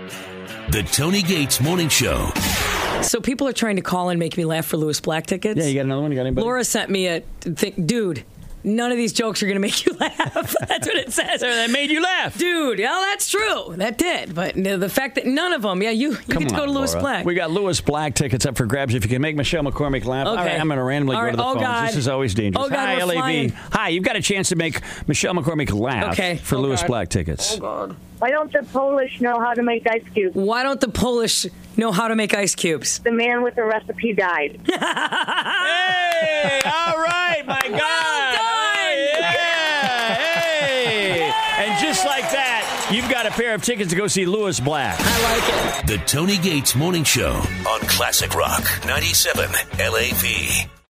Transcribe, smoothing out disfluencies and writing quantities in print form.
The Tony Gates Morning Show. So people are trying to call and make me laugh for Lewis Black tickets. Yeah, you got another one? You got anybody? Laura sent me a thing. Dude, none of these jokes are going to make you laugh. That's what it says. So that made you laugh. Dude, yeah, that's true. That did. But the fact that none of them, you get to go to Lewis Black. We got Lewis Black tickets up for grabs. If you can make Michelle McCormick laugh. Okay. All right, I'm going to randomly go to the phones. God. This is always dangerous. Oh, God, Hi, we're LAV. flying. Hi, you've got a chance to make Michelle McCormick laugh for Lewis God. Black tickets. Oh, God. Why don't the Polish know how to make ice cubes? Why don't the Polish know how to make ice cubes? The man with the recipe died. Hey, all right, my God. Well done. Hey. And just like that, you've got a pair of tickets to go see Lewis Black. I like it. The Tony Gates Morning Show on Classic Rock 97 LAV.